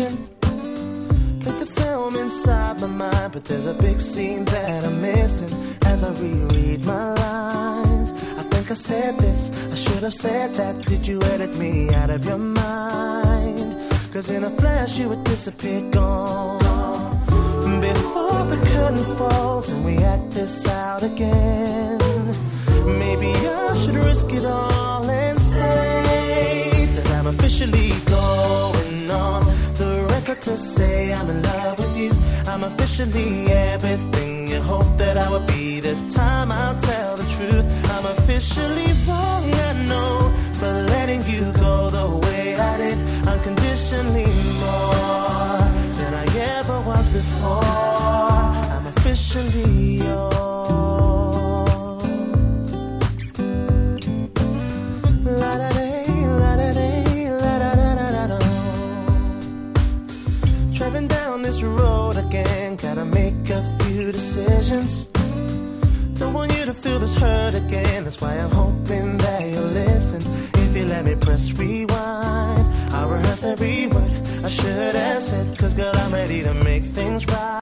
vision. Put the film inside my mind, but there's a big scene that I'm missing. As I reread my lines, I think I said this, I should have said that. Did you edit me out of your mind? Cause in a flash you would disappear, gone. Before the curtain falls and we act this out again, maybe I should risk it all and stay. That I'm officially going on the record to say I'm in love with you. I'm officially everything you hoped that I would be. This time I'll tell the truth. I'm officially wrong, I know, for letting you go the way I did. Unconditionally more than I ever was before. I'm officially yours. Driving down this road again, gotta make a few decisions. Don't want you to feel this hurt again, that's why I'm hoping that you'll listen. If you let me press rewind, I'll rehearse every word I should have said. Cause girl, I'm ready to make things right.